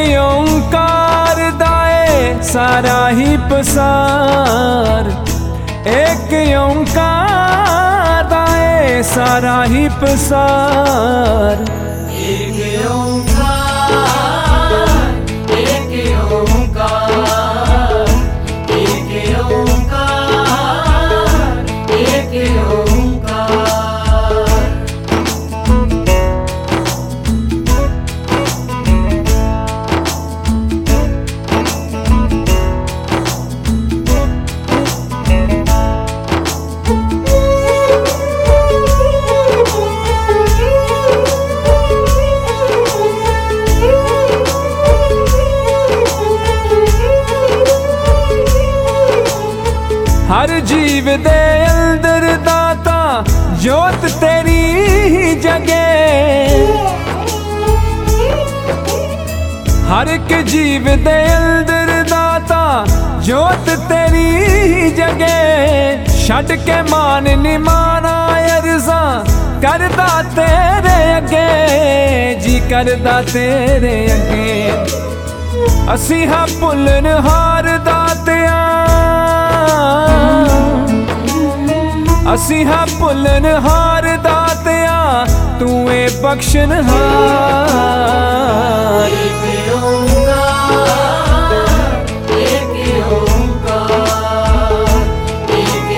ओंकार दाए सारा ही पसार, एक ओंकार दाए सारा ही पसार। एक ओंकार, एक ओंकार, एक ओंकार, एक ओंकार। हर जीव दे अंदर दाता जोत तेरी ही जगे, हर एक जीव दे अंदर दाता जोत तेरी ही जगे। छड़ के मान निमाना अरज़ा करदा तेरे अगे जी, करदा तेरे अगे। असी हाँ भुल्लन हार दातिया, असी हाँ भुल्लन हार दातिया, तू ए बख्शन हार। एक ओंकार, एक ओंकार, एक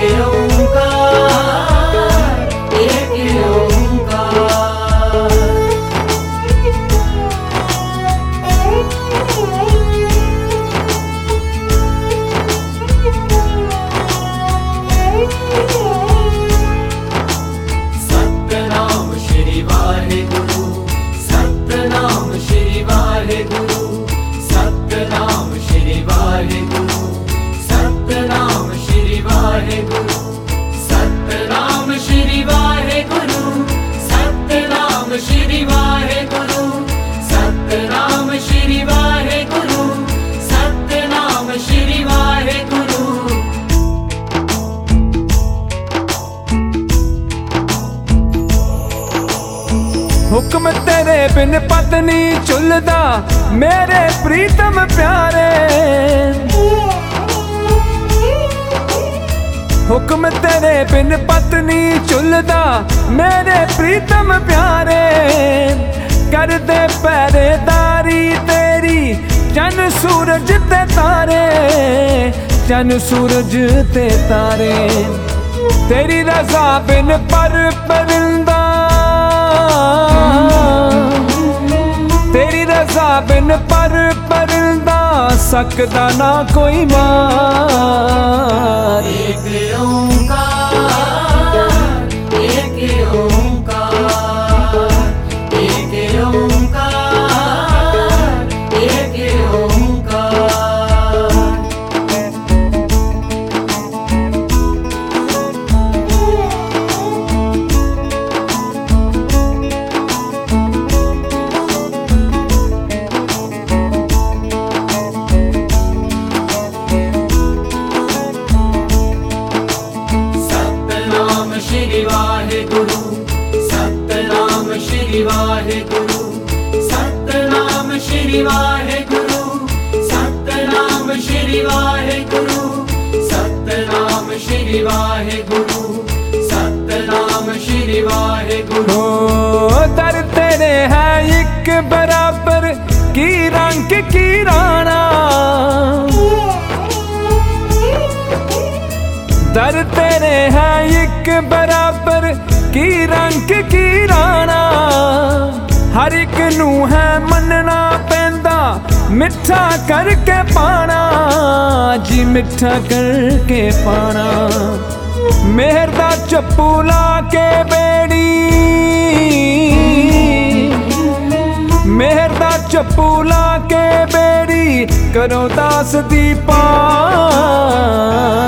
ओंकार, एक ओंकार। सतनाम श्री वाहेगुरु, सतनाम श्री वाहेगुरु, सतनाम श्री वाहेगुरु, सतनाम श्री वाहेगुरु, सतनाम श्री वाहेगुरु, सतनाम श्री वाहेगुरु, सतनाम श्री वाहेगुरु, सतनाम श्री वाहेगुरु। हुक्म तेरे बिन पत्नी चुलदा मेरे प्रीतम प्यारे, हुक्म तेरे बिन पत्नी चुलदा मेरे प्रीतम प्यारे। कर दे पहरेदारी तेरी चन सूरज ते तारे, चन सूरज ते तारे। तेरी रज़ा बिन पर परिंदा, तेरी रज़ा बिन पर परिंदा सकदा ना कोई मार। एक ओंकार, एक ओंकार, एक ओंकार, एक ओंकार। सतनाम श्री वाहेगुरु, सतनाम श्री वाहेगुरु, सतनाम श्री वाहेगुरु, सतनाम श्री वाहेगुरु, सतनाम श्री वाहेगुरु, सतनाम श्री वाहेगुरु। ओ दर तेरे है एक बराबर की रंग की राणा, दर तेरे है एक बराबर की रंग की राणा। हर एक नू है मनना पैंदा मिठा करके पाना जी, मिठा करके पाना। मेहर दा चप्पू ला के बेड़ी, मेहर दा चप्पू ला के बेड़ी करो दास दी पार।